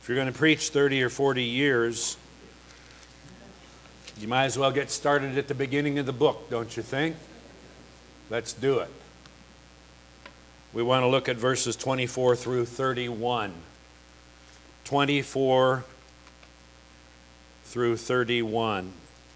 If you're going to preach 30 or 40 years, you might as well get started at the beginning of the book, don't you think? Let's do it. We want to look at verses 24 through 31. 24 through 31.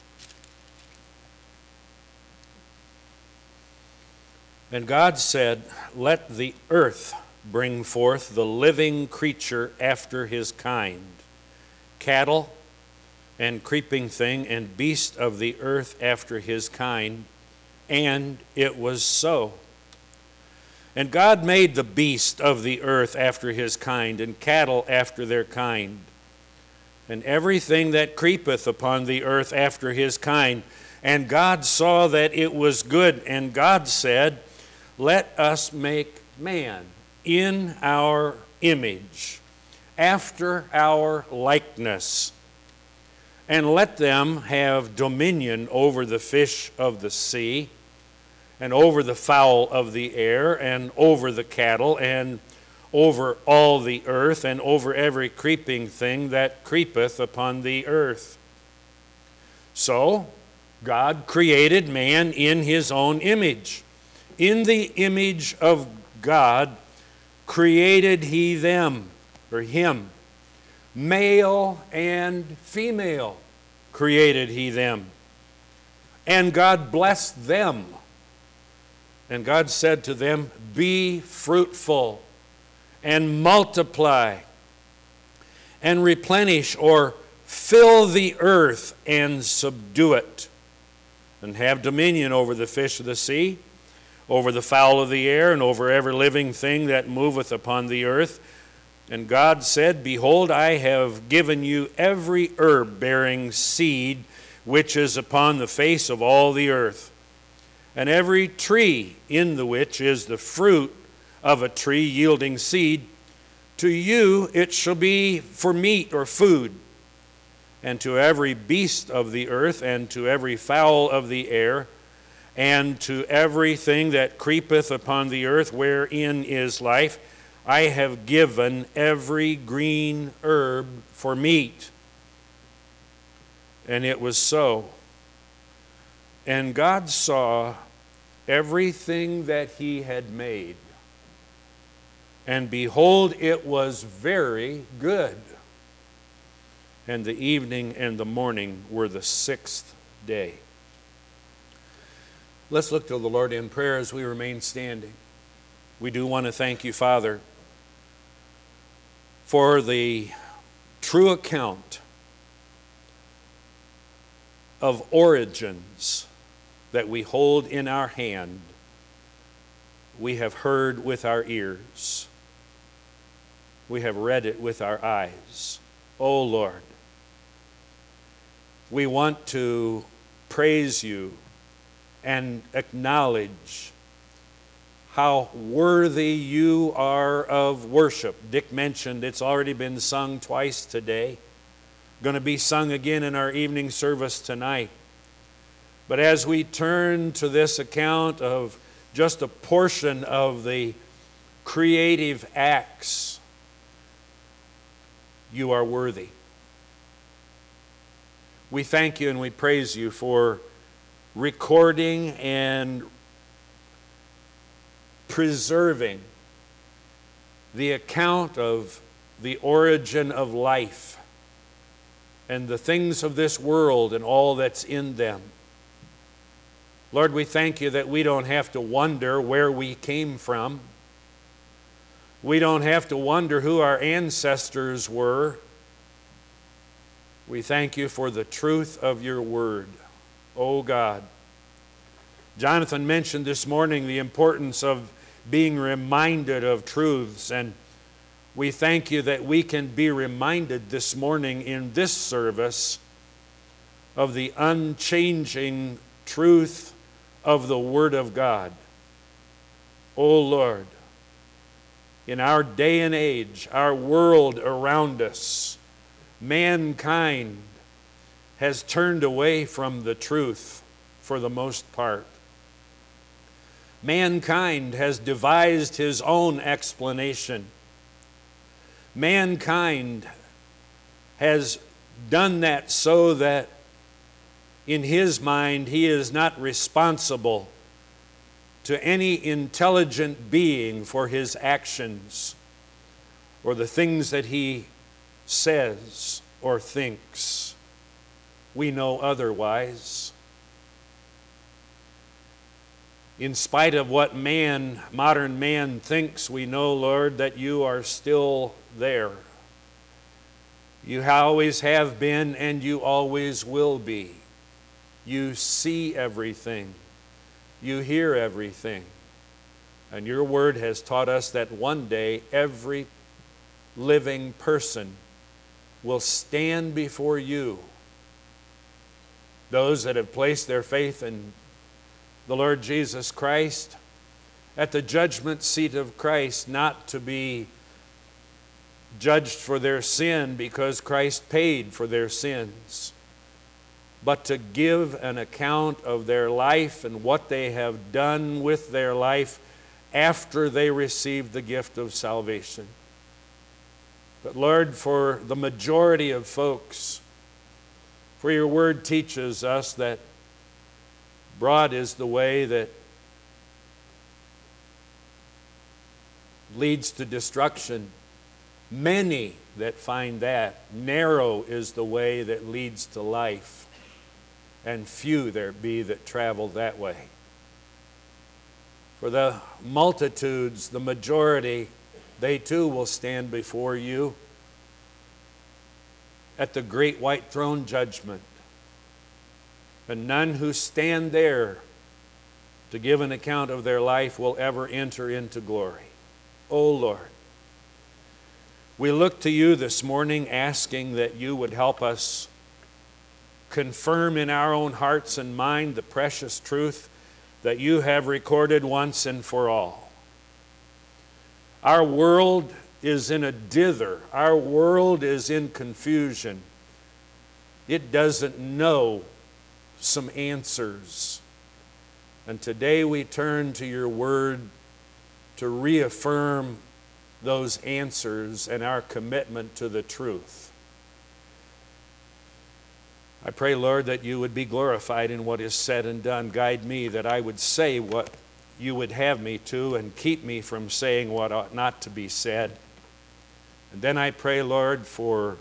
And God said, "Let the earth bring forth the living creature after his kind, cattle and creeping thing and beast of the earth after his kind." And it was so. And God made the beast of the earth after his kind, and cattle after their kind, and everything that creepeth upon the earth after his kind. And God saw that it was good. And God said, "Let us make man in our image, after our likeness, and let them have dominion over the fish of the sea, and over the fowl of the air, and over the cattle, and over all the earth, and over every creeping thing that creepeth upon the earth." So God created man in his own image. In the image of God created he them, or him. Male and female created he them. And God blessed them. And God said to them, "Be fruitful and multiply and replenish," or fill the earth and subdue it, and have dominion over the fish of the sea, over the fowl of the air, and over every living thing that moveth upon the earth. And God said, "Behold, I have given you every herb bearing seed which is upon the face of all the earth, and every tree in the which is the fruit of a tree yielding seed. To you it shall be for meat or food, and to every beast of the earth, and to every fowl of the air, and to everything that creepeth upon the earth wherein is life, I have given every green herb for meat." And it was so. And God saw everything that he had made, and behold, it was very good. And the evening and the morning were the sixth day. Let's look to the Lord in prayer as we remain standing. We do want to thank you, Father, for the true account of origins that we hold in our hand. We have heard with our ears. We have read it with our eyes. Oh Lord, we want to praise you and acknowledge how worthy you are of worship. Dick mentioned it's already been sung twice today. Going to be sung again in our evening service tonight. But as we turn to this account of just a portion of the creative acts, you are worthy. We thank you and we praise you for recording and preserving the account of the origin of life and the things of this world and all that's in them. Lord, we thank you that we don't have to wonder where we came from. We don't have to wonder who our ancestors were. We thank you for the truth of your word. Oh God. Jonathan mentioned this morning the importance of being reminded of truths, and we thank you that we can be reminded this morning in this service of the unchanging truth of the Word of God. Oh Lord, in our day and age, our world around us, mankind has turned away from the truth for the most part. Mankind has devised his own explanation. Mankind has done that so that in his mind he is not responsible to any intelligent being for his actions or the things that he says or thinks. We know otherwise. In spite of what modern man thinks, we know, Lord, that you are still there. You always have been and you always will be. You see everything. You hear everything. And your word has taught us that one day every living person will stand before you. Those that have placed their faith in the Lord Jesus Christ at the judgment seat of Christ, not to be judged for their sin because Christ paid for their sins, but to give an account of their life and what they have done with their life after they received the gift of salvation. But Lord, for the majority of folks, for your word teaches us that broad is the way that leads to destruction. Many that find that. Narrow is the way that leads to life, and few there be that travel that way. For the multitudes, the majority, they too will stand before you at the great white throne judgment. And none who stand there to give an account of their life will ever enter into glory. O Lord, we look to you this morning asking that you would help us confirm in our own hearts and mind the precious truth that you have recorded once and for all. Our world is in a dither. Our world is in confusion. It doesn't know some answers. And today we turn to your word to reaffirm those answers and our commitment to the truth. I pray, Lord, that you would be glorified in what is said and done. Guide me that I would say what you would have me to and keep me from saying what ought not to be said. And then I pray, Lord, for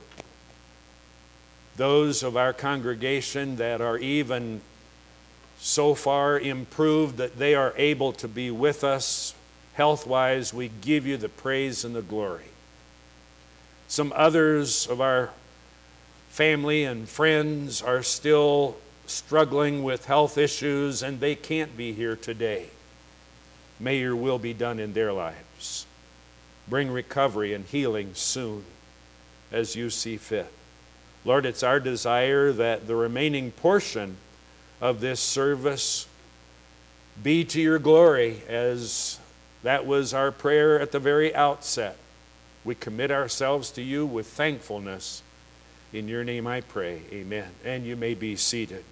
those of our congregation that are even so far improved that they are able to be with us health-wise. We give you the praise and the glory. Some others of our family and friends are still struggling with health issues and they can't be here today. May your will be done in their lives. Bring recovery and healing soon as you see fit. Lord, it's our desire that the remaining portion of this service be to your glory, as that was our prayer at the very outset. We commit ourselves to you with thankfulness. In your name I pray, amen. And you may be seated.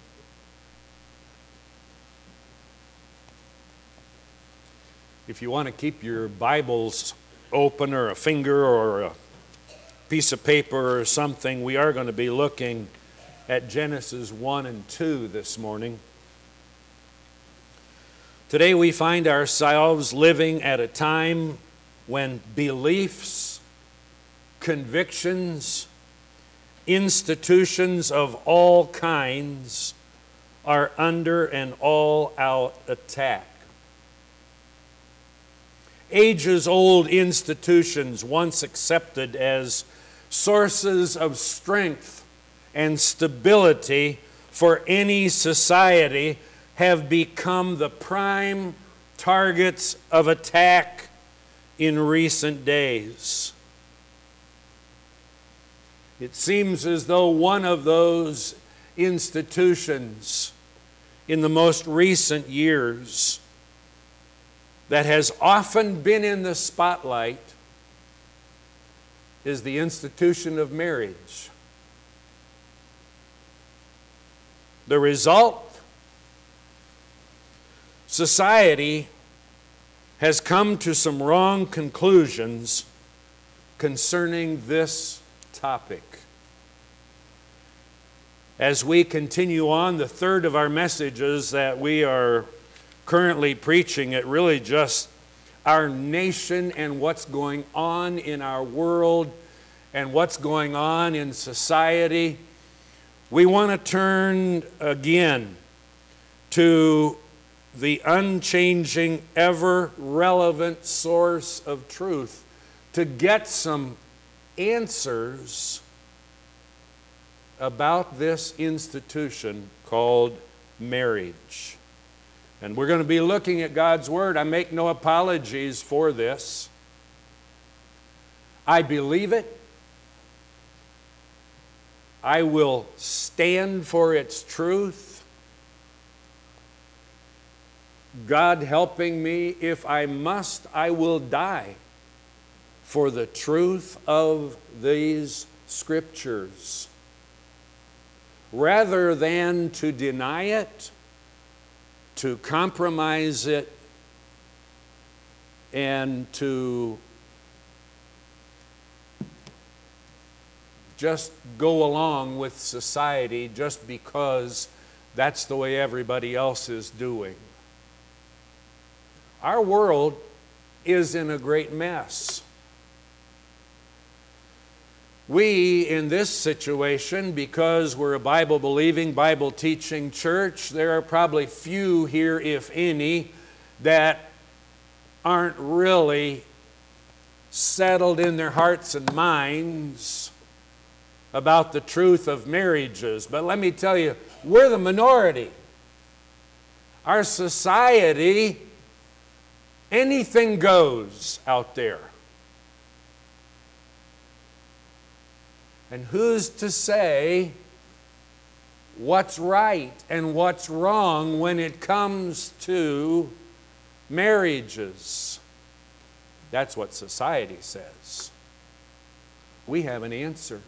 If you want to keep your Bibles open, or a finger or a piece of paper or something, we are going to be looking at Genesis 1 and 2 this morning. Today we find ourselves living at a time when beliefs, convictions, institutions of all kinds are under an all-out attack. Ages-old institutions, once accepted as sources of strength and stability for any society, have become the prime targets of attack in recent days. It seems as though one of those institutions in the most recent years that has often been in the spotlight is the institution of marriage. The result? Society has come to some wrong conclusions concerning this topic. As we continue on, the third of our messages that we are currently preaching at really just our nation and what's going on in our world and what's going on in society, we want to turn again to the unchanging, ever-relevant source of truth to get some answers about this institution called marriage. And we're going to be looking at God's Word. I make no apologies for this. I believe it. I will stand for its truth. God helping me, if I must, I will die for the truth of these Scriptures. Rather than to deny it, to compromise it, and to just go along with society just because that's the way everybody else is doing. Our world is in a great mess. We, in this situation, because we're a Bible-believing, Bible-teaching church, there are probably few here, if any, that aren't really settled in their hearts and minds about the truth of marriages. But let me tell you, we're the minority. Our society, anything goes out there. And who's to say what's right and what's wrong when it comes to marriages? That's what society says. We have an answer.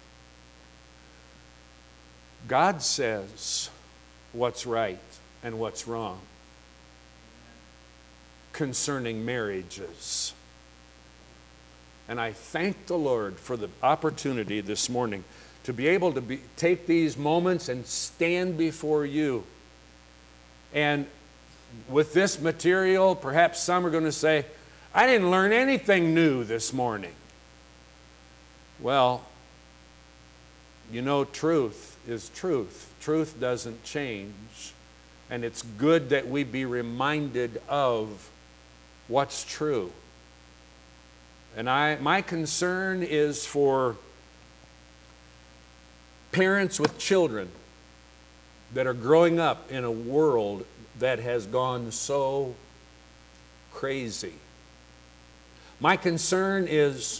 God says what's right and what's wrong concerning marriages. And I thank the Lord for the opportunity this morning to be able to take these moments and stand before you. And with this material, perhaps some are going to say, I didn't learn anything new this morning. Well, you know, truth is truth. Truth doesn't change. And it's good that we be reminded of what's true. And my concern is for parents with children that are growing up in a world that has gone so crazy. My concern is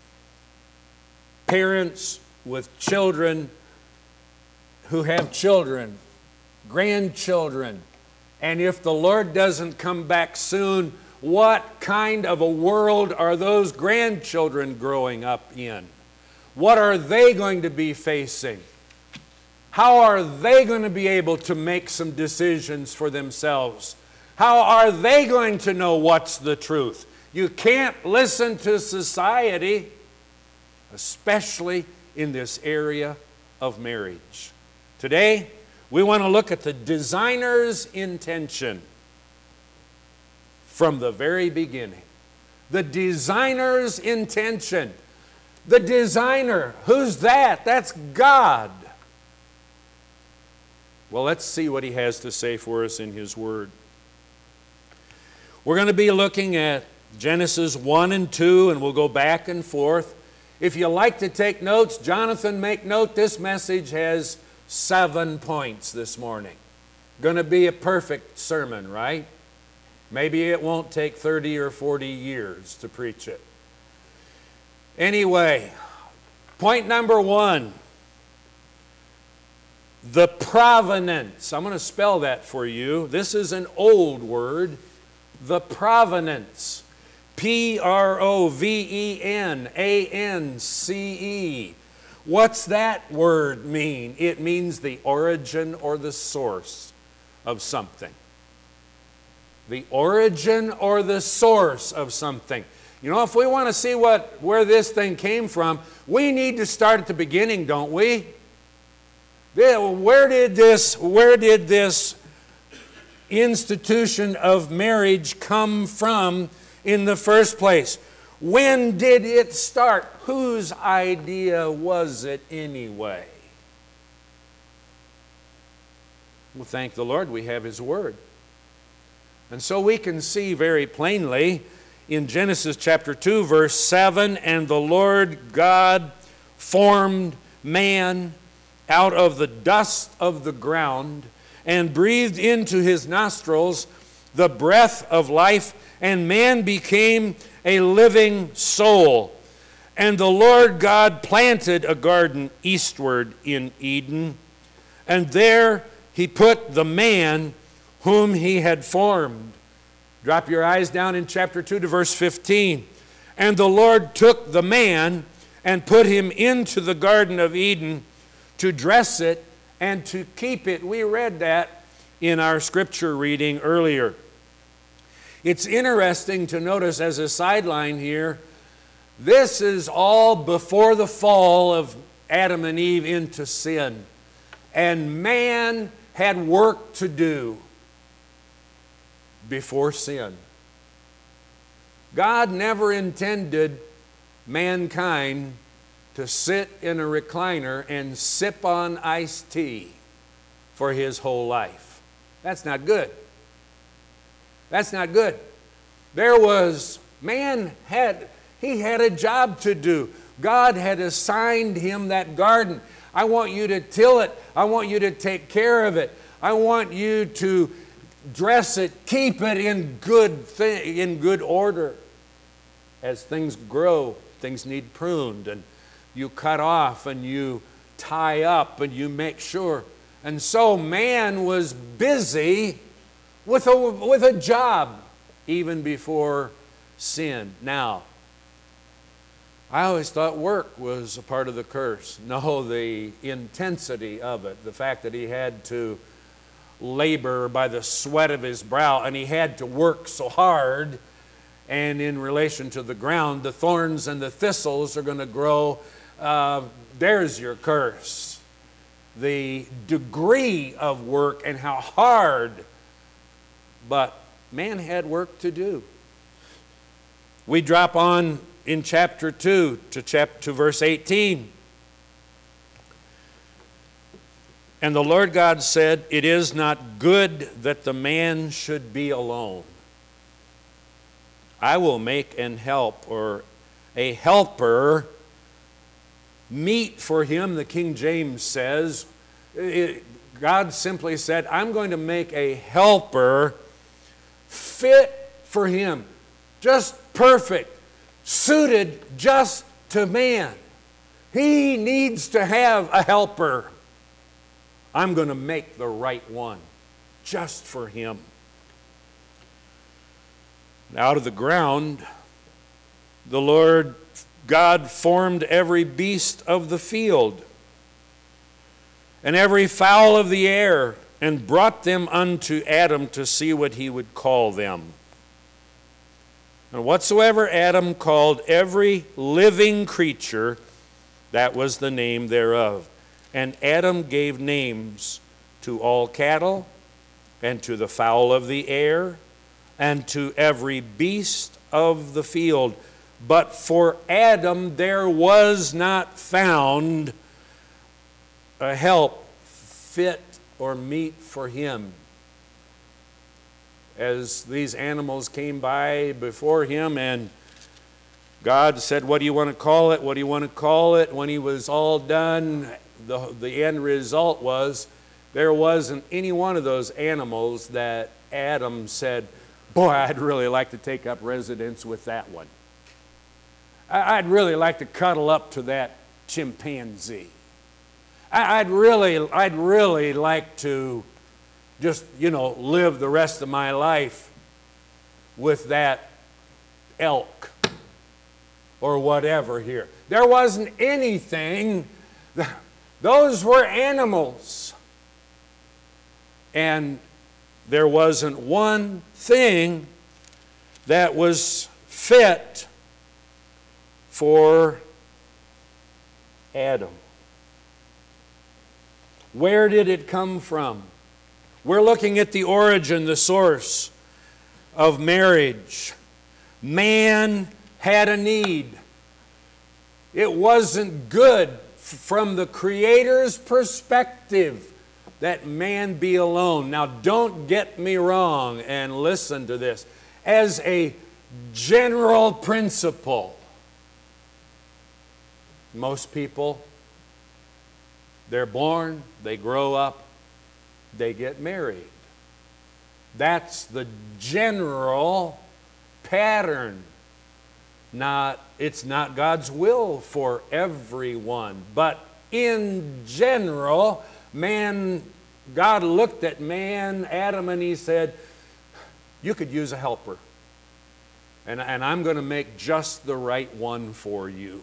parents with children who have children, grandchildren, and if the Lord doesn't come back soon, what kind of a world are those grandchildren growing up in? What are they going to be facing? How are they going to be able to make some decisions for themselves? How are they going to know what's the truth? You can't listen to society, especially in this area of marriage. Today, we want to look at the designer's intention from the very beginning. The designer's intention. The designer, who's that? That's God. Well, let's see what He has to say for us in His Word. We're going to be looking at Genesis 1 and 2, and we'll go back and forth. If you like to take notes, Jonathan, make note, this message has 7 points this morning. Going to be a perfect sermon, right? Maybe it won't take 30 or 40 years to preach it. Anyway, point number 1, the provenance. I'm going to spell that for you. This is an old word, the provenance. P-R-O-V-E-N-A-N-C-E. What's that word mean? It means the origin or the source of something. The origin or the source of something. You know, if we want to see where this thing came from, we need to start at the beginning, don't we? Where did this institution of marriage come from in the first place? When did it start? Whose idea was it anyway? Well, thank the Lord we have His Word. And so we can see very plainly in Genesis chapter 2, verse 7, and the Lord God formed man out of the dust of the ground and breathed into his nostrils the breath of life, and man became a living soul. And the Lord God planted a garden eastward in Eden, and there He put the man whom He had formed. Drop your eyes down in chapter 2 to verse 15. And the Lord took the man and put him into the Garden of Eden to dress it and to keep it. We read that in our scripture reading earlier. It's interesting to notice as a sideline here, this is all before the fall of Adam and Eve into sin. And man had work to do before sin. God never intended mankind to sit in a recliner and sip on iced tea for his whole life. That's not good. That's not good. He had a job to do. God had assigned him that garden. I want you to till it. I want you to take care of it. I want you to dress it, keep it in good order. As things grow, things need pruned, and you cut off and you tie up and you make sure. And so man was busy with a job even before sin. Now, I always thought work was a part of the curse. No, the intensity of it, the fact that he had to labor by the sweat of his brow, and he had to work so hard, and in relation to the ground, the thorns and the thistles are going to grow. There's your curse. The degree of work and how hard, but man had work to do. We drop on in chapter 2 to verse 18. And the Lord God said, "It is not good that the man should be alone. I will make a helper meet for him," the King James says. God simply said, I'm going to make a helper fit for him, just perfect, suited just to man. He needs to have a helper. I'm going to make the right one just for him. Out of the ground, the Lord God formed every beast of the field and every fowl of the air, and brought them unto Adam to see what he would call them. And whatsoever Adam called every living creature, that was the name thereof. And Adam gave names to all cattle, and to the fowl of the air, and to every beast of the field. But for Adam there was not found a help fit or meet for him. As these animals came by before him, and God said, "What do you want to call it? What do you want to call it?" When he was all done, the end result was there wasn't any one of those animals that Adam said, "Boy, I'd really like to take up residence with that one. I'd really like to cuddle up to that chimpanzee. I'd really like to just, live the rest of my life with that elk," or whatever here. There wasn't anything. Those were animals. And there wasn't one thing that was fit for Adam. Where did it come from? We're looking at the origin, the source of marriage. Man had a need. It wasn't good from the Creator's perspective that man be alone. Now, don't get me wrong and listen to this. As a general principle, most people, they're born, they grow up, they get married. That's the general pattern. It's not God's will for everyone, but in general, God looked at man, Adam, and he said, you could use a helper. And I'm going to make just the right one for you.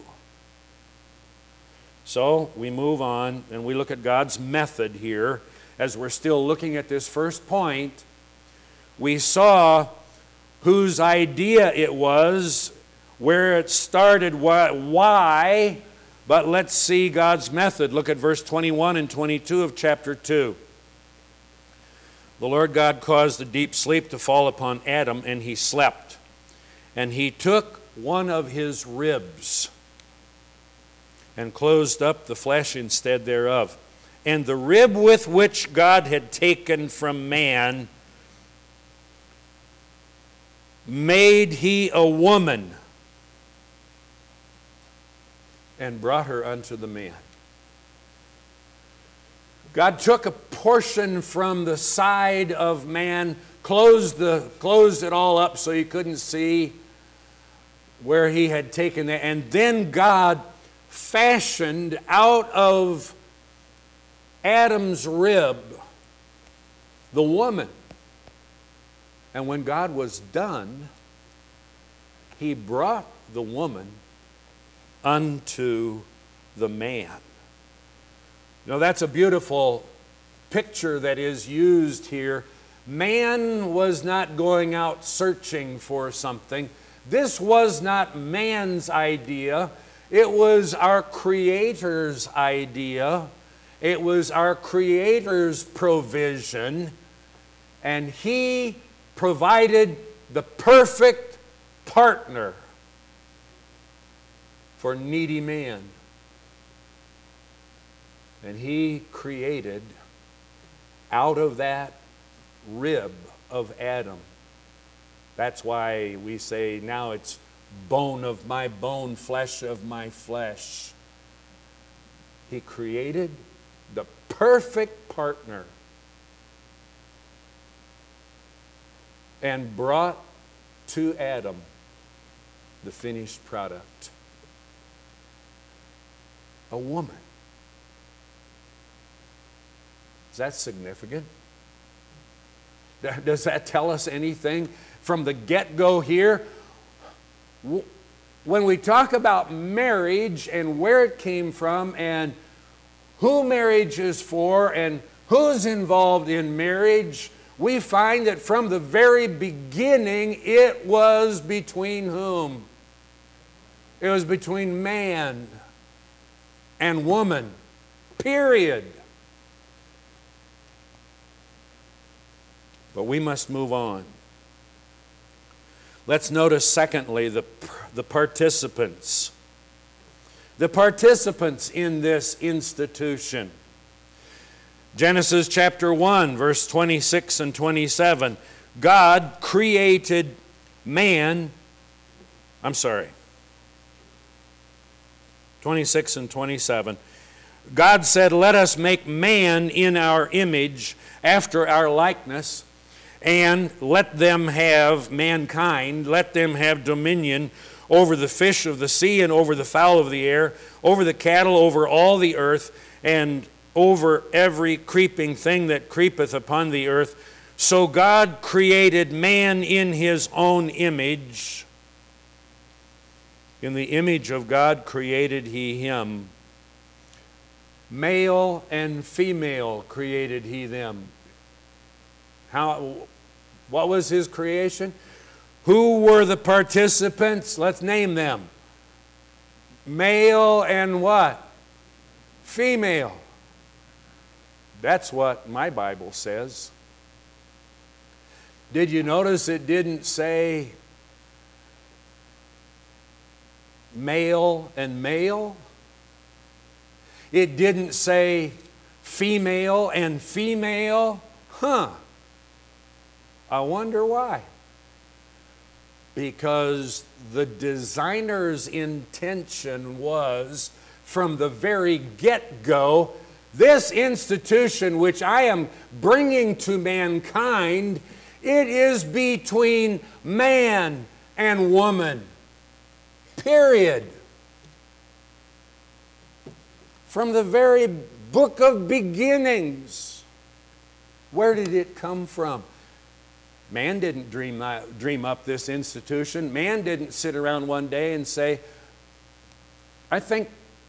So we move on and we look at God's method here. As we're still looking at this first point, we saw whose idea it was, where it started, why, but let's see God's method. Look at verse 21 and 22 of chapter 2. The Lord God caused a deep sleep to fall upon Adam, and he slept. And he took one of his ribs and closed up the flesh instead thereof. And the rib with which God had taken from man made he a woman and brought her unto the man. God took a portion from the side of man, closed it all up so you couldn't see where he had taken it, and then God fashioned out of Adam's rib the woman. And when God was done, he brought the woman unto the man. Now that's a beautiful picture that is used here. Man was not going out searching for something. This was not man's idea. It was our Creator's idea. It was our Creator's provision. And he provided the perfect partner for needy man. And he created out of that rib of Adam. That's why we say now it's bone of my bone, flesh of my flesh. He created the perfect partner and brought to Adam the finished product. A woman. Is that significant? Does that tell us anything from the get-go here? When we talk about marriage and where it came from and who marriage is for and who's involved in marriage, we find that from the very beginning it was between whom? It was between man and woman. Period. But we must move on. Let's notice, secondly, the participants. The participants in this institution. Genesis chapter 1, verse 26 and 27. God created man. 26 and 27. God said, let us make man in our image, after our likeness, and let them have mankind, let them have dominion over the fish of the sea and over the fowl of the air, over the cattle, over all the earth, and over every creeping thing that creepeth upon the earth. So God created man in his own image. In the image of God created he him. Male and female created he them. What was his creation? Who were the participants? Let's name them. Male and what? Female. That's what my Bible says. Did you notice it didn't say male and male? It didn't say female and female? I wonder why. Because the designer's intention was, from the very get-go, this institution which I am bringing to mankind, it is between man and woman. Period. From the very book of beginnings. Where did it come from? Man didn't dream up this institution. Man didn't sit around one day and say, I think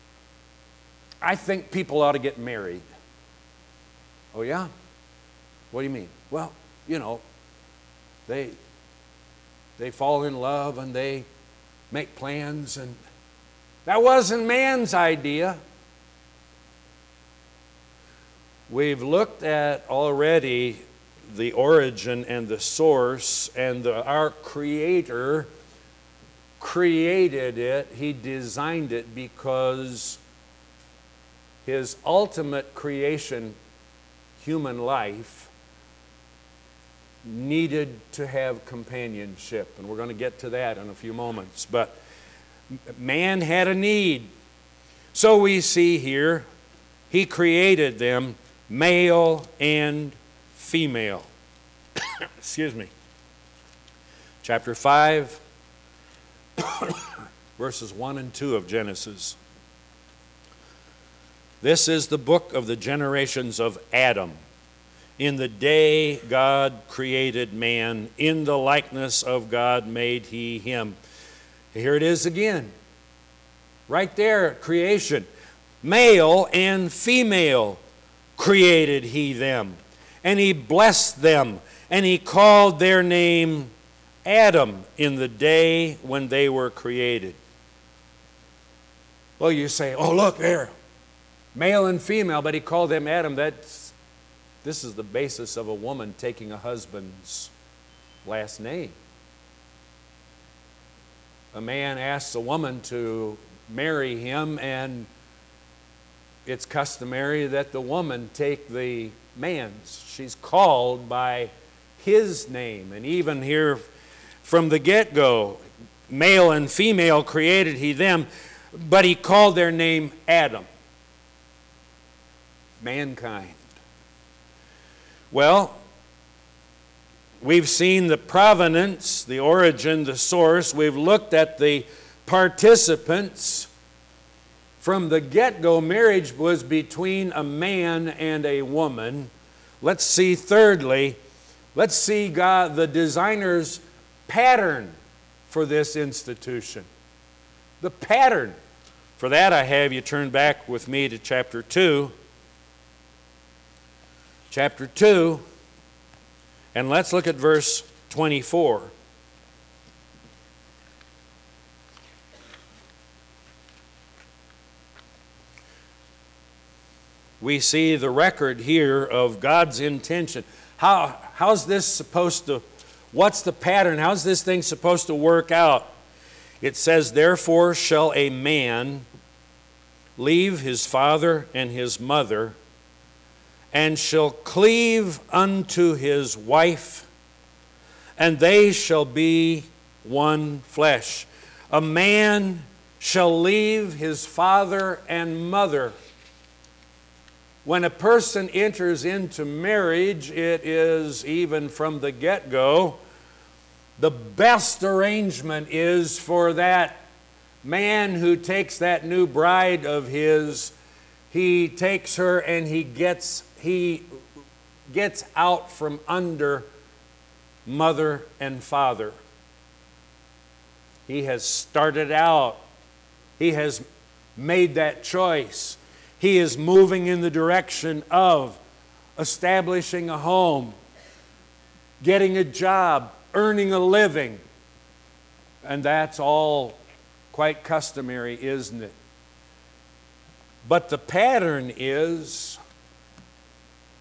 people ought to get married. Oh yeah? What do you mean? Well, they fall in love and they make plans, and that wasn't man's idea. We've looked at already the origin and the source, and our Creator created it. He designed it because His ultimate creation, human life, needed to have companionship. And we're going to get to that in a few moments. But man had a need. So we see here, He created them male and female. Excuse me. Chapter 5, verses 1 and 2 of Genesis. This is the book of the generations of Adam. In the day God created man, in the likeness of God made He him. Here it is again. Right there, creation. Male and female created He them. And He blessed them. And He called their name Adam in the day when they were created. Well, you say, oh, look there. Male and female, but He called them Adam. This is the basis of a woman taking a husband's last name. A man asks a woman to marry him, and it's customary that the woman take the man's. She's called by his name. And even here from the get-go, male and female created He them, but He called their name Adam. Mankind. Well, we've seen the provenance, the origin, the source. We've looked at the participants. From the get-go, marriage was between a man and a woman. Let's see, thirdly, let's see God, the designer's pattern for this institution. The pattern. For that, I have you turn back with me to chapter 2. Chapter 2, and let's look at verse 24. We see the record here of God's intention. How's this supposed to, what's the pattern? How's this thing supposed to work out? It says, therefore shall a man leave his father and his mother, and shall cleave unto his wife, and they shall be one flesh. A man shall leave his father and mother. When a person enters into marriage, it is, even from the get-go, the best arrangement is for that man who takes that new bride of his, he takes her and he gets out from under mother and father. He has started out. He has made that choice. He is moving in the direction of establishing a home, getting a job, earning a living. And that's all quite customary, isn't it? But the pattern is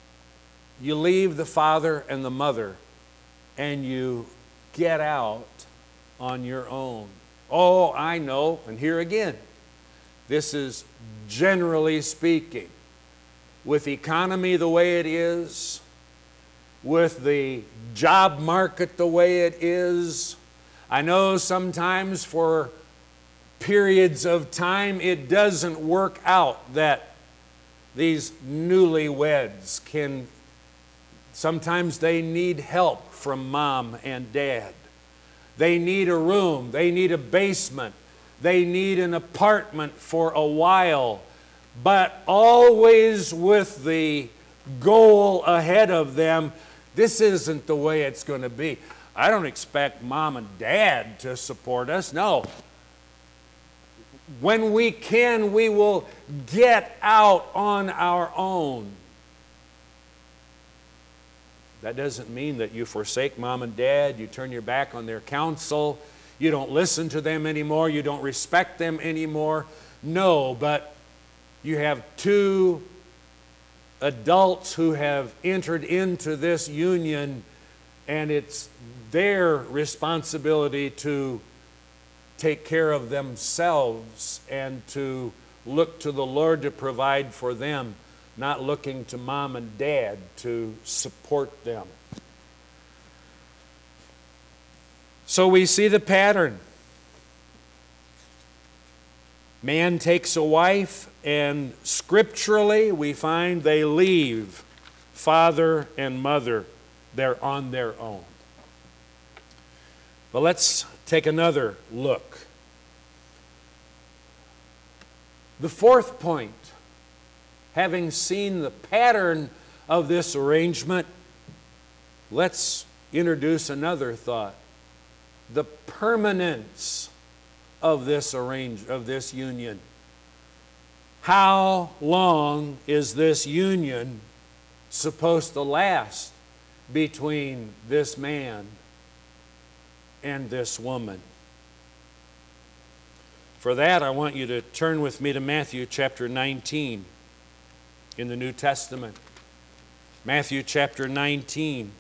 you leave the father and the mother and you get out on your own. Oh, I know, and here again, this is generally speaking. With the economy the way it is, with the job market the way it is, I know sometimes for periods of time it doesn't work out that these newlyweds can, sometimes they need help from mom and dad. They need a room, they need a basement, they need an apartment for a while, but always with the goal ahead of them, this isn't the way it's going to be. I don't expect mom and dad to support us, no. When we can, we will get out on our own. That doesn't mean that you forsake mom and dad, you turn your back on their counsel, you don't listen to them anymore, you don't respect them anymore. No, but you have two adults who have entered into this union, and it's their responsibility to take care of themselves and to look to the Lord to provide for them, not looking to mom and dad to support them. So we see the pattern. Man takes a wife, and scripturally we find they leave father and mother. They're on their own. But let's take another look. The fourth point, having seen the pattern of this arrangement, let's introduce another thought. The permanence of this union. How long is this union supposed to last between this man and this woman? For that, I want you to turn with me to Matthew chapter 19 in the New Testament. Matthew chapter 19.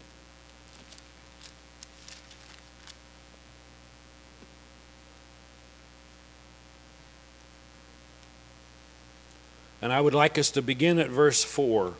And I would like us to begin at verse 4.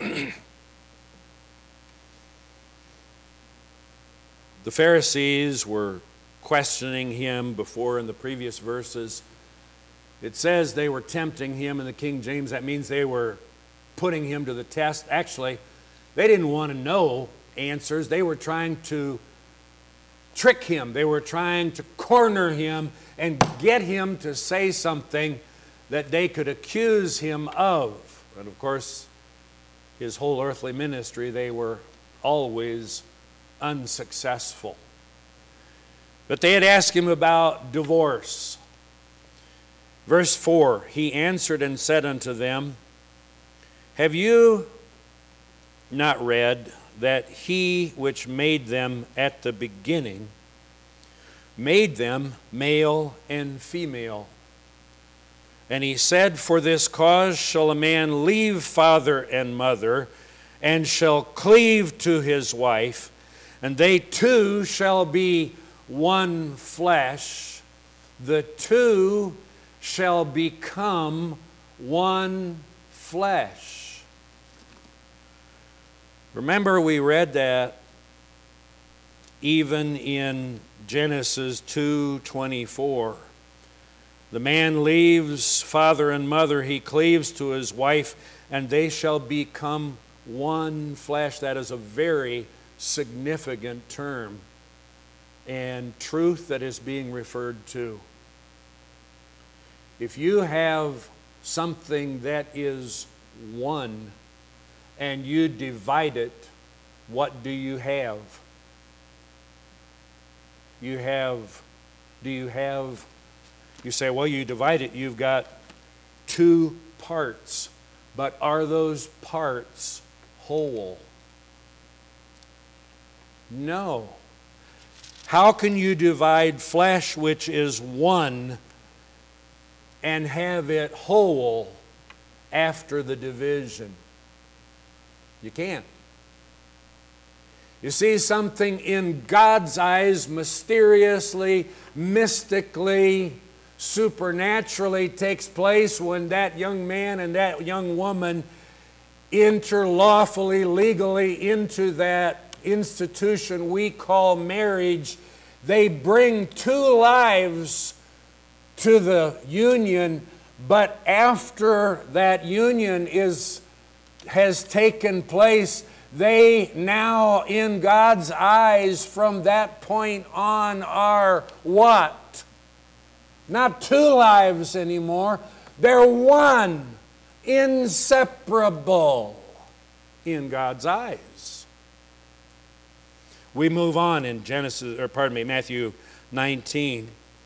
The Pharisees were questioning him before in the previous verses. It says they were tempting him in the King James. That means they were putting him to the test. Actually, they didn't want to know answers. They were trying to trick him. They were trying to corner him and get him to say something that they could accuse him of. And of course, his whole earthly ministry, they were always unsuccessful. But they had asked him about divorce. Verse 4, he answered and said unto them, have you not read that he which made them at the beginning made them male and female? And he said, for this cause shall a man leave father and mother, and shall cleave to his wife, and they two shall be one flesh. The two shall become one flesh. Remember, we read that even in Genesis 2:24. The man leaves father and mother, he cleaves to his wife, and they shall become one flesh. That is a very significant term and truth that is being referred to. If you have something that is one and you divide it, what do you have? You say, well, you divide it, you've got two parts. But are those parts whole? No. How can you divide flesh, which is one, and have it whole after the division? You can't. You see, something in God's eyes mysteriously, mystically, supernaturally takes place when that young man and that young woman enter lawfully, legally into that institution we call marriage. They bring two lives to the union, but after that union has taken place, they now, in God's eyes, from that point on, are what? Not two lives anymore. They're one, inseparable in God's eyes. We move on in Matthew 19.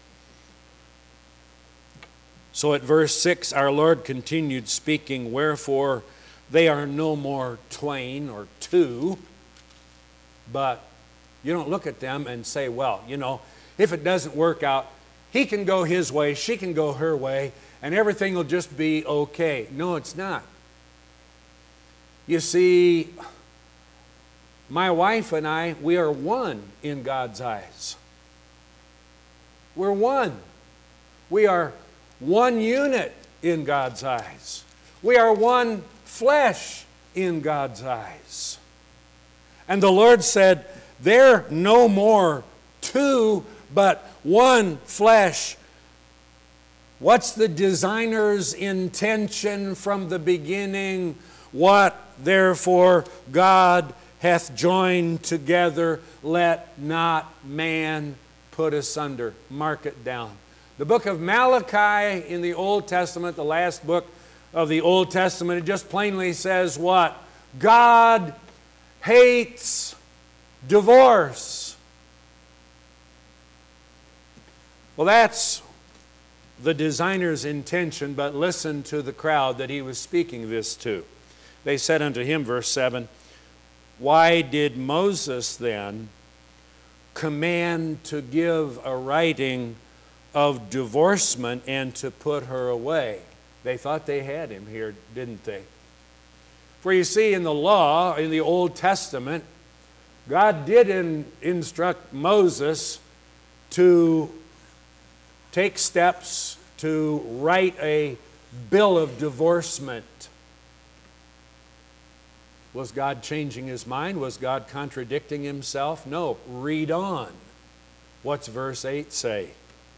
So at verse 6, our Lord continued speaking, "Wherefore they are no more twain or two," but you don't look at them and say, well, if it doesn't work out, he can go his way, she can go her way, and everything will just be okay. No, it's not. You see, my wife and I, we are one in God's eyes. We're one. We are one unit in God's eyes. We are one flesh in God's eyes. And the Lord said, they're no more two, but one flesh. What's the designer's intention from the beginning? What, therefore, God hath joined together, let not man put asunder. Mark it down. The book of Malachi in the Old Testament, the last book of the Old Testament, it just plainly says what? God hates divorce. Well, that's the designer's intention, but listen to the crowd that he was speaking this to. They said unto him, verse 7, "Why did Moses then command to give a writing of divorcement and to put her away?" They thought they had him here, didn't they? For you see, in the law, in the Old Testament, God did instruct Moses to take steps to write a bill of divorcement. Was God changing his mind? Was God contradicting himself? No. Read on. What's verse 8 say?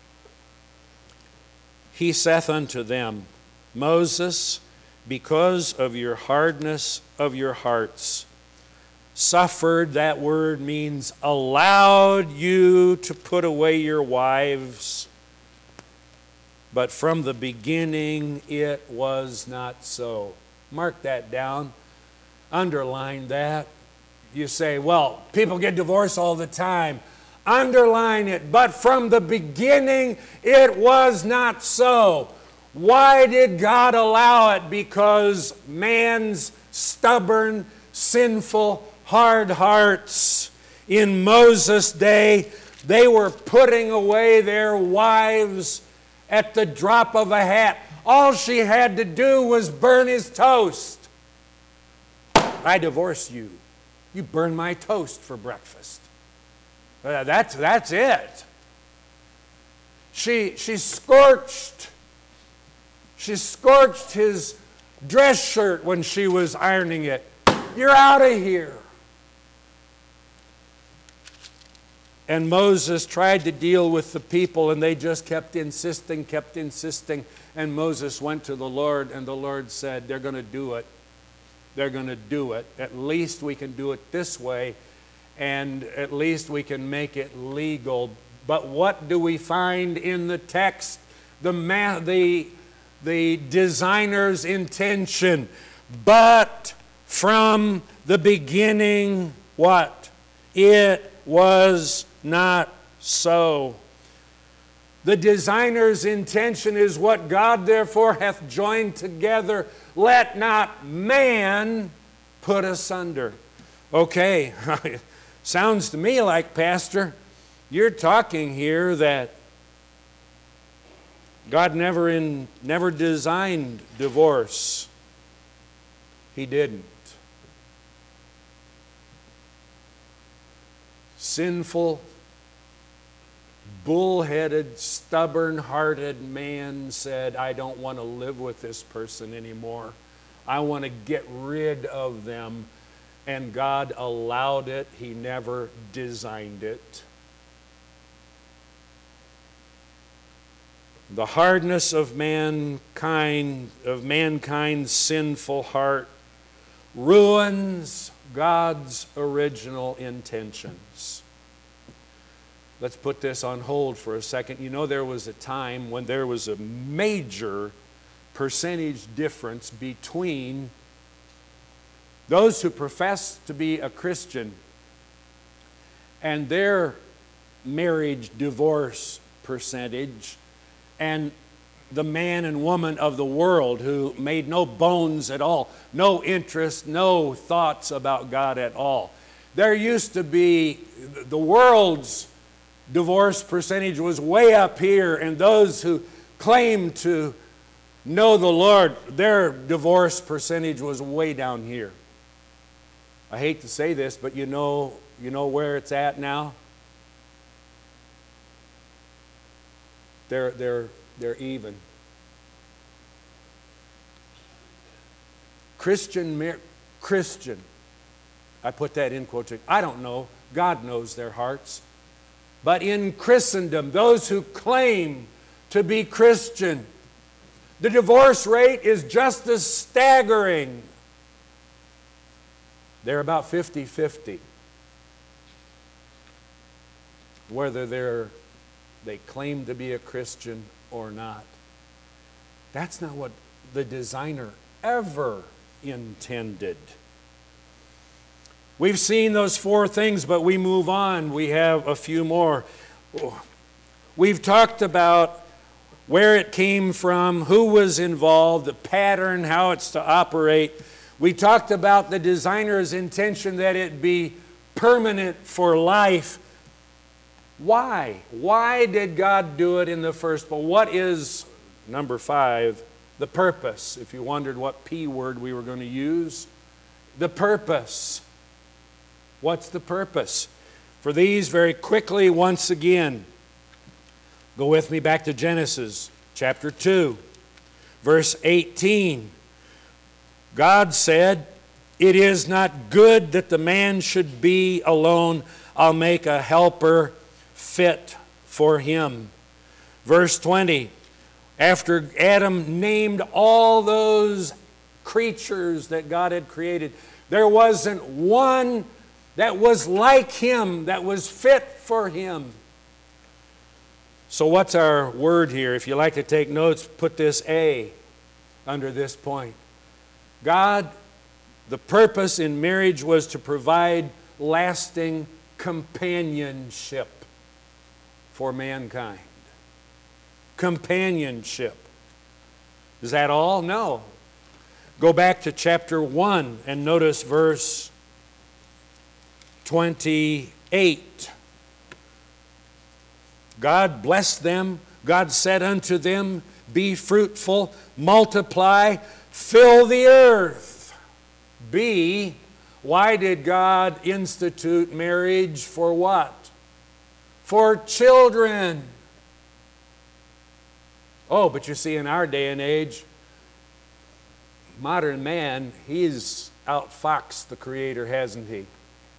He saith unto them, "Moses, because of your hardness of your hearts, suffered," that word means allowed you to put away your wives, "but from the beginning it was not so." Mark that down. Underline that. You say, well, people get divorced all the time. Underline it. But from the beginning it was not so. Why did God allow it? Because man's stubborn, sinful, hard hearts. In Moses' day, they were putting away their wives at the drop of a hat. All she had to do was burn his toast. I divorce you. You burn my toast for breakfast. That's it. She scorched his dress shirt when she was ironing it. You're out of here. And Moses tried to deal with the people, and they just kept insisting. And Moses went to the Lord, and the Lord said, they're going to do it. They're going to do it. At least we can do it this way, and at least we can make it legal. But what do we find in the text? The designer's intention. But from the beginning, what? It was not so. The designer's intention is what God therefore hath joined together. Let not man put asunder. Okay, sounds to me like, Pastor, you're talking here that God never designed divorce. He didn't. sinful, bullheaded, stubborn-hearted man said, I don't want to live with this person anymore. I want to get rid of them. And God allowed it. He never designed it. The hardness of mankind's sinful heart ruins God's original intentions. Let's put this on hold for a second. You know, there was a time when there was a major percentage difference between those who profess to be a Christian and their marriage divorce percentage, and the man and woman of the world who made no bones at all, no interest, no thoughts about God at all. There used to be, the world's divorce percentage was way up here, and those who claimed to know the Lord, their divorce percentage was way down here. I hate to say this, but you know where it's at now? They're even. Christian, I put that in quotation. I don't know. God knows their hearts. But in Christendom, those who claim to be Christian, the divorce rate is just as staggering. They're about 50-50. Whether they claim to be a Christian or not. That's not what the designer ever intended. We've seen those four things, but we move on. We have a few more. We've talked about where it came from, who was involved, the pattern, how it's to operate. We talked about the designer's intention that it be permanent for life. Why? Why did God do it in the first place? What is, number 5, the purpose? If you wondered what P word we were going to use, the purpose. What's the purpose? For these, very quickly, once again, go with me back to Genesis chapter 2, verse 18. God said, "It is not good that the man should be alone. I'll make a helper fit for him." Verse 20, after Adam named all those creatures that God had created, there wasn't one that was like him, that was fit for him. So what's our word here? If you like to take notes, put this A under this point. God, the purpose in marriage was to provide lasting companionship for mankind. Companionship. Is that all? No. Go back to chapter 1 and notice verse 28. God blessed them. God said unto them, "Be fruitful, multiply, fill the earth." B, why did God institute marriage? For what? For children. Oh, but you see, in our day and age, modern man, he's outfoxed the Creator, hasn't he?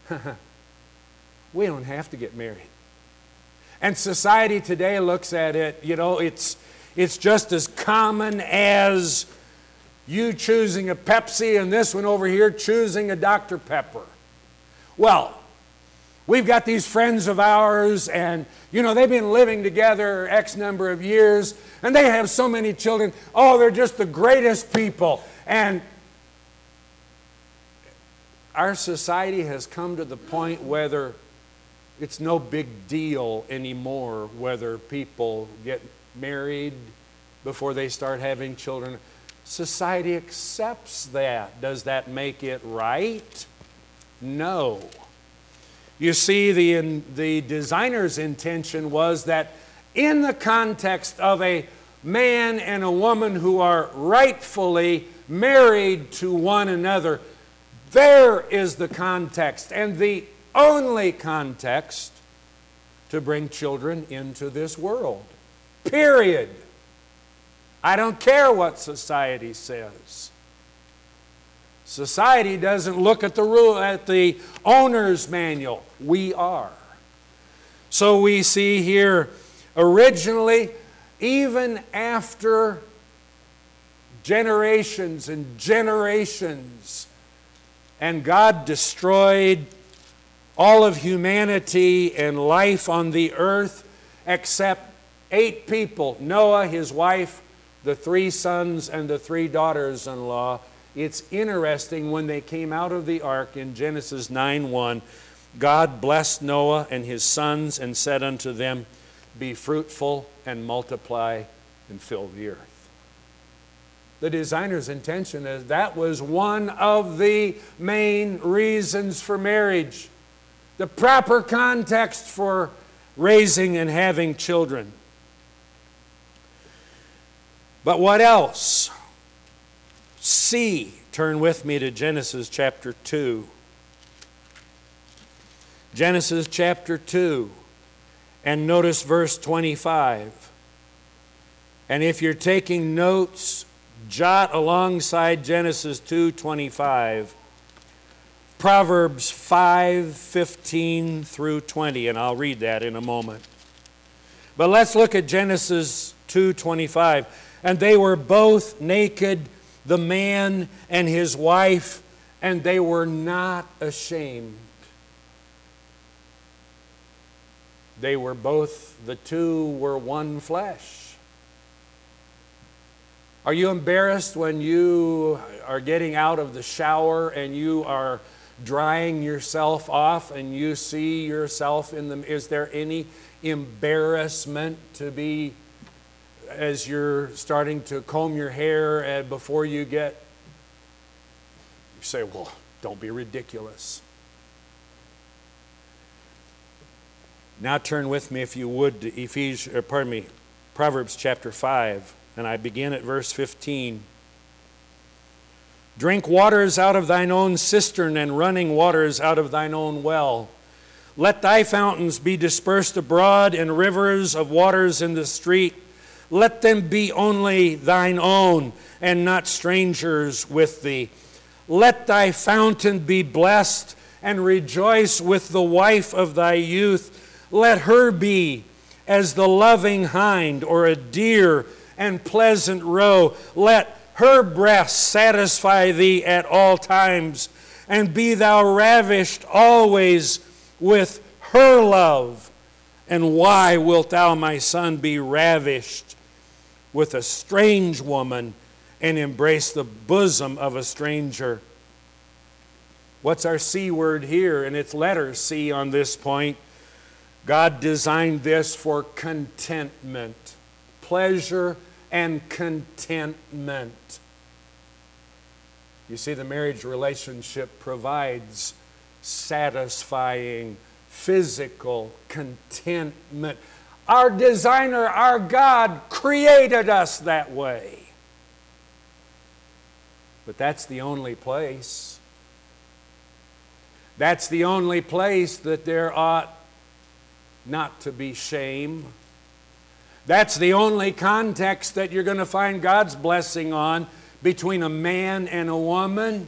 We don't have to get married. And society today looks at it, it's just as common as you choosing a Pepsi and this one over here choosing a Dr. Pepper. Well, we've got these friends of ours, and they've been living together X number of years, and they have so many children. Oh, they're just the greatest people. And our society has come to the point whether it's no big deal anymore whether people get married before they start having children. Society accepts that. Does that make it right? No. You see, the designer's intention was that in the context of a man and a woman who are rightfully married to one another, there is the context. And the only context to bring children into this world. Period. I don't care what society says. Society doesn't look at the rule, at the owner's manual. We are. So we see here, originally, even after generations and generations, and God destroyed all of humanity and life on the earth except 8 people, Noah, his wife, the 3 sons, and the 3 daughters-in-law. It's interesting, when they came out of the ark in Genesis 9:1, God blessed Noah and his sons and said unto them, be fruitful and multiply and fill the earth. The designer's intention is that was one of the main reasons for marriage. The proper context for raising and having children. But what else? C. Turn with me to Genesis chapter 2. Genesis chapter 2. And notice verse 25. And if you're taking notes, jot alongside Genesis 2:25 Proverbs 5:15 through 20, and I'll read that in a moment. But let's look at Genesis 2:25. And they were both naked, the man and his wife, and they were not ashamed. They were both, the two were one flesh. Are you embarrassed when you are getting out of the shower and you are drying yourself off and you see yourself in the... Is there any embarrassment to be, as you're starting to comb your hair and before you get... You say, well, don't be ridiculous. Now turn with me, if you would, to Proverbs chapter 5, and I begin at verse 15. Drink waters out of thine own cistern, and running waters out of thine own well. Let thy fountains be dispersed abroad, and rivers of waters in the street. Let them be only thine own, and not strangers with thee. Let thy fountain be blessed, and rejoice with the wife of thy youth. Let her be as the loving hind, or a deer and pleasant roe. Let her breast satisfy thee at all times, and be thou ravished always with her love. And why wilt thou, my son, be ravished with a strange woman, and embrace the bosom of a stranger? What's our C word here? And it's letter C on this point. God designed this for contentment, pleasure and contentment. You see, the marriage relationship provides satisfying physical contentment. Our designer, our God, created us that way. But that's the only place. That's the only place that there ought not to be shame. That's the only context that you're going to find God's blessing on between a man and a woman.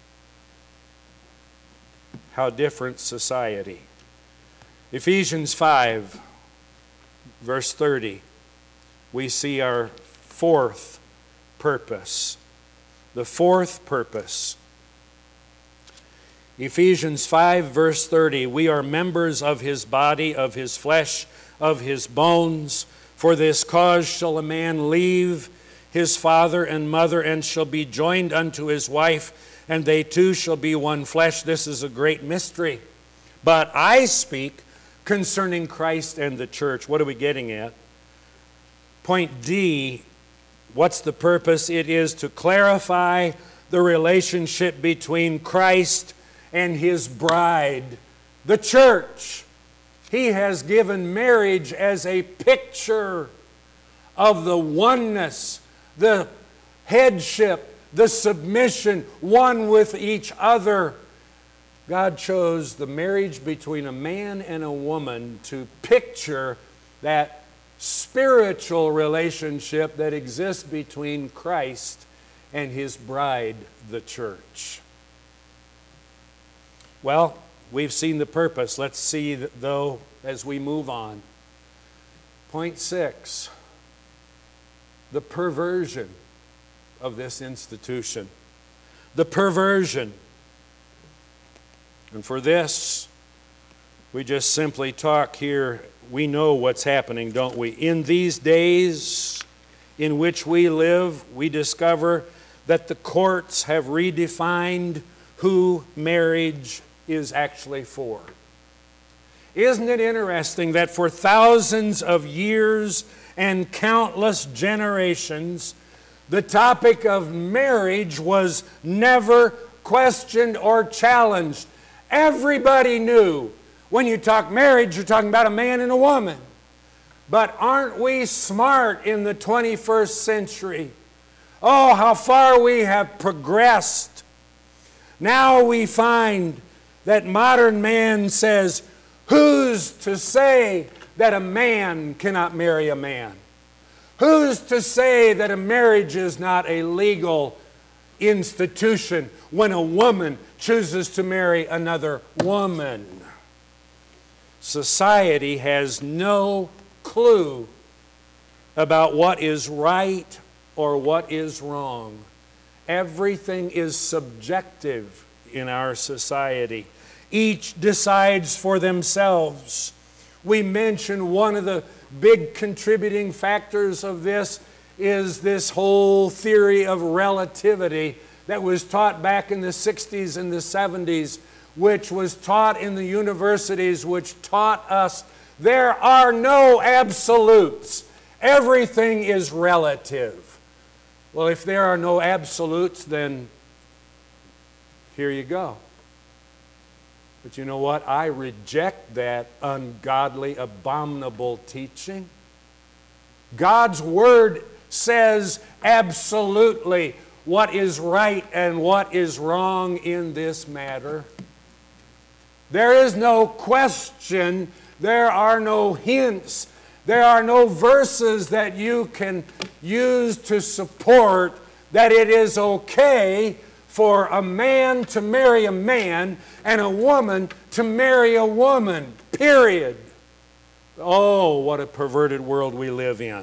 How different society. Ephesians 5, verse 30, we see our fourth purpose. The fourth purpose. Ephesians 5, verse 30, we are members of his body, of his flesh, of his bones. For this cause shall a man leave his father and mother, and shall be joined unto his wife, and they two shall be one flesh. This is a great mystery. But I speak concerning Christ and the church. What are we getting at? Point D, what's the purpose? It is to clarify the relationship between Christ and his bride, the church. He has given marriage as a picture of the oneness, the headship, the submission, one with each other. God chose the marriage between a man and a woman to picture that spiritual relationship that exists between Christ and His bride, the church. Well, we've seen the purpose. Let's see, though, as we move on. Point 6, the perversion of this institution. The perversion. And for this, we just simply talk here. We know what's happening, don't we? In these days in which we live, we discover that the courts have redefined who marriage is actually for. Isn't it interesting that for thousands of years and countless generations, the topic of marriage was never questioned or challenged? Everybody knew when you talk marriage, you're talking about a man and a woman. But aren't we smart in the 21st century? Oh, how far we have progressed. Now we find that modern man says, who's to say that a man cannot marry a man? Who's to say that a marriage is not a legal institution when a woman chooses to marry another woman? Society has no clue about what is right or what is wrong. Everything is subjective in our society. Each decides for themselves. We mentioned one of the big contributing factors of this is this whole theory of relativity that was taught back in the 60s and the 70s, which was taught in the universities, which taught us there are no absolutes. Everything is relative. Well, if there are no absolutes, then here you go. But you know what? I reject that ungodly, abominable teaching. God's Word says absolutely what is right and what is wrong in this matter. There is no question. There are no hints. There are no verses that you can use to support that it is okay for a man to marry a man and a woman to marry a woman, period. Oh, what a perverted world we live in.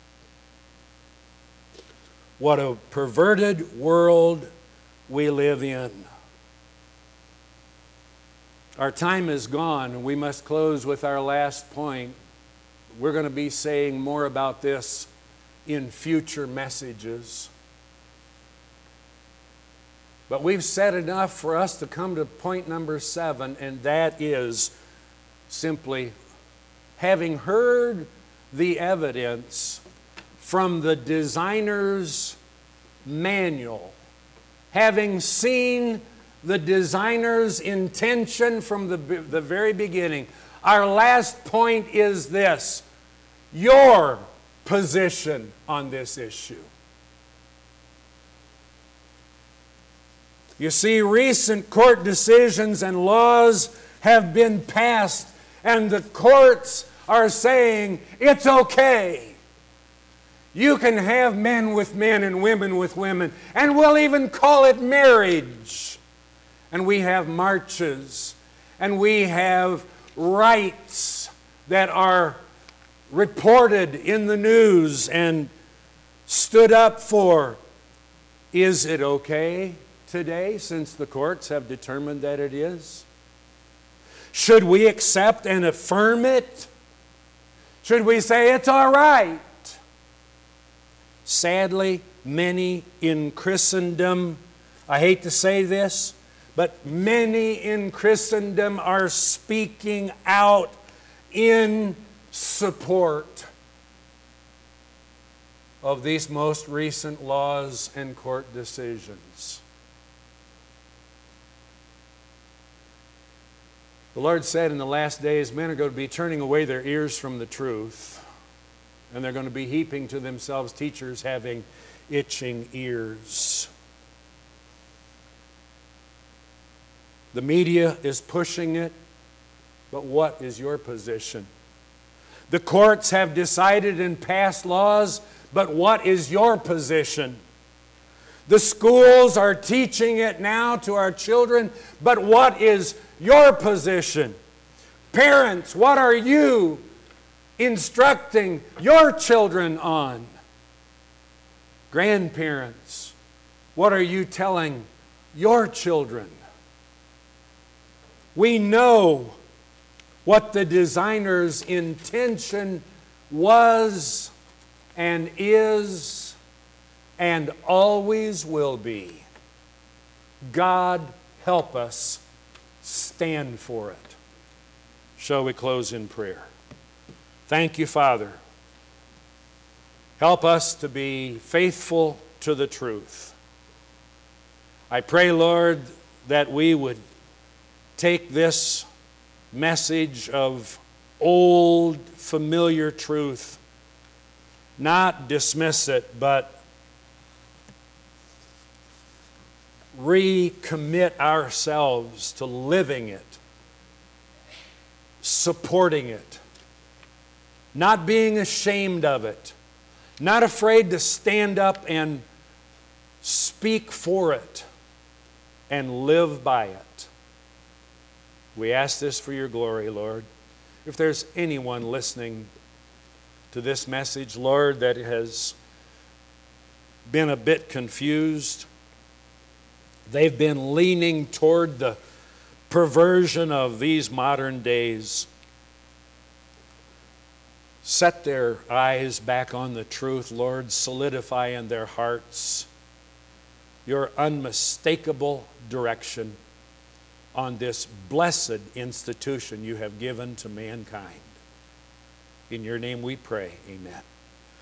What a perverted world we live in. Our time is gone, and we must close with our last point. We're going to be saying more about this in future messages. But we've said enough for us to come to point number 7, and that is simply having heard the evidence from the designer's manual, having seen the designer's intention from the very beginning. Our last point is this: your position on this issue. You see, recent court decisions and laws have been passed, and the courts are saying it's okay. You can have men with men and women with women, and we'll even call it marriage. And we have marches, and we have rights that are reported in the news and stood up for. Is it okay today, since the courts have determined that it is? Should we accept and affirm it? Should we say it's all right? Sadly, many in Christendom, I hate to say this, but many in Christendom are speaking out in support of these most recent laws and court decisions. The Lord said in the last days, men are going to be turning away their ears from the truth, and they're going to be heaping to themselves teachers having itching ears. The media is pushing it, but what is your position? The courts have decided and passed laws, but what is your position? The schools are teaching it now to our children, but what is your position? Parents, what are you instructing your children on? Grandparents, what are you telling your children? We know what the designer's intention was and is and always will be. God help us stand for it. Shall we close in prayer? Thank you, Father. Help us to be faithful to the truth. I pray, Lord, that we would take this message of old, familiar truth, not dismiss it, but recommit ourselves to living it, supporting it, not being ashamed of it, not afraid to stand up and speak for it and live by it. We ask this for your glory, Lord. If there's anyone listening to this message, Lord, that has been a bit confused, they've been leaning toward the perversion of these modern days, set their eyes back on the truth, Lord. Solidify in their hearts your unmistakable direction on this blessed institution you have given to mankind. In your name we pray, amen.